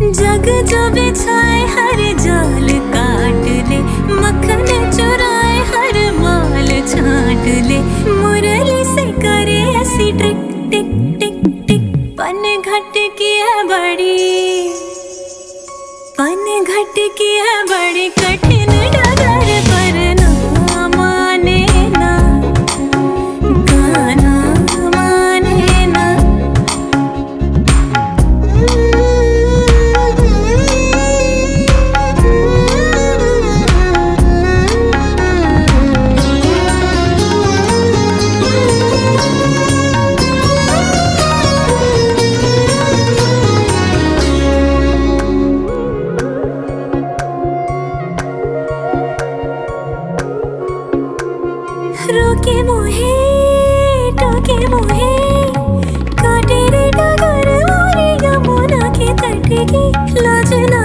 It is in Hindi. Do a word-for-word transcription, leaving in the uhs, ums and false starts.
जग जो बिछाए हर जाल काट ले, मक्खन चुराए हर माल छाट ले। मुरली से करे ऐसी टिक टिक टिक टिक, पन घट की है बड़ी, पन घट की है बड़ी कठिन डगर पर ना माने ना, गाना माने ना। रोके मोहे टोके मोहे, काटे रे डगर मोरी यमुना के तट की। लाज ना